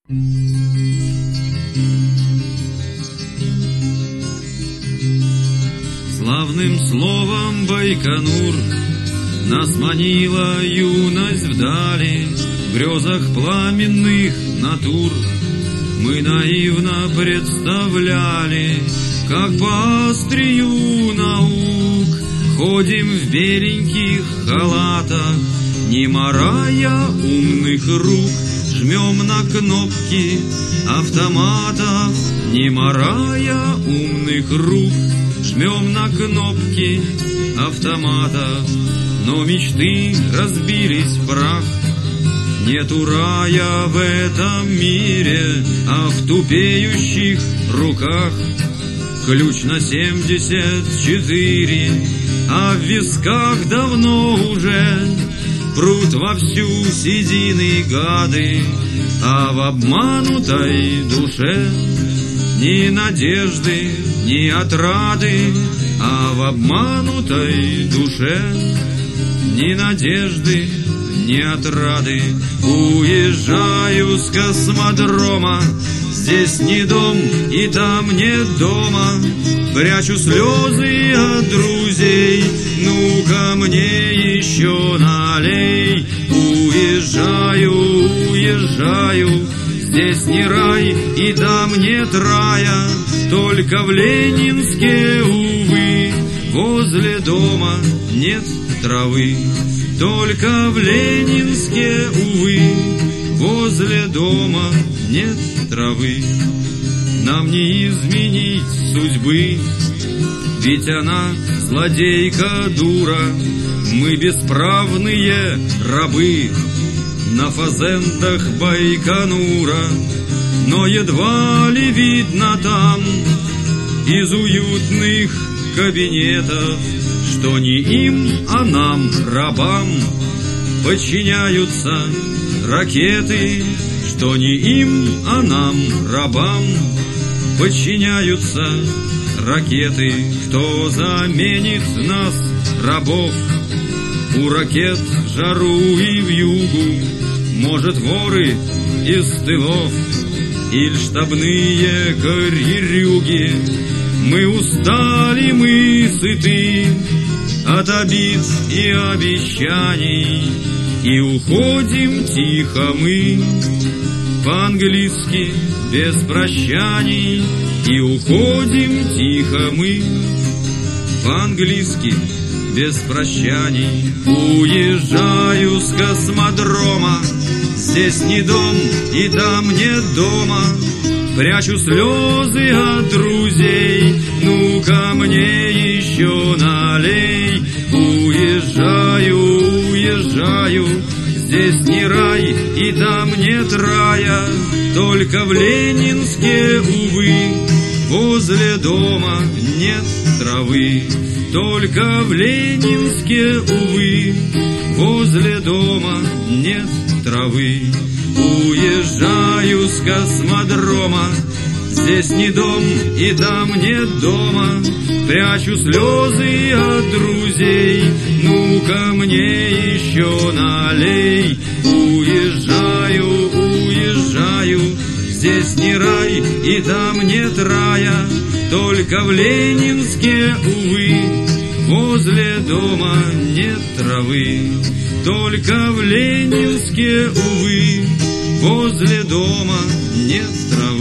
Славным словом Байконур нас манила юность вдали, в грезах пламенных натур мы наивно представляли, как по острию наук ходим в беленьких халатах, не морая умных рук, жмем на кнопки автоматов, не морая умных рук, жмем на кнопки автоматов. Но мечты разбились в прах, нету рая в этом мире, а в тупеющих руках ключ на 74, а в висках давно уже прут вовсю седины гады, а в обманутой душе ни надежды, ни отрады, а в обманутой душе ни надежды, ни отрады. Уезжаю с космодрома, здесь не дом и там нет дома, прячу слезы от друзей, ну-ка мне еще налей. Уезжаю, уезжаю, здесь не рай и там нет рая, только в Ленинске, увы, возле дома нет травы. Только в Ленинске, увы, возле дома нет травы. Нам не изменить судьбы, ведь она злодейка дура, мы бесправные рабы на фазендах Байконура. Но едва ли видно там из уютных кабинетов, что не им, а нам, рабам, подчиняются ракеты, что не им, а нам, рабам, подчиняются ракеты. Кто заменит нас, рабов, у ракет в жару и в югу? Может, воры из тылов или штабные карьерюги? Мы устали, мы сыты от обид и обещаний, и уходим тихо мы, по-английски без прощаний, и уходим тихо мы, по-английски без прощаний. Уезжаю с космодрома, здесь не дом и там нет дома, прячу слезы от друзей, ну-ка мне еще налей. Уезжаю, уезжаю, здесь не рай и там нет рая, только в Ленинске, увы, возле дома нет травы. Только в Ленинске, увы, возле дома нет травы. Уезжаю с космодрома, здесь не дом и там нет дома, прячу слезы от друзей, ну-ка мне еще налей. Уезжаю, уезжаю, здесь не рай и там нет рая, только в Ленинске, увы, возле дома нет травы. Только в Ленинске, увы, возле дома нет травы.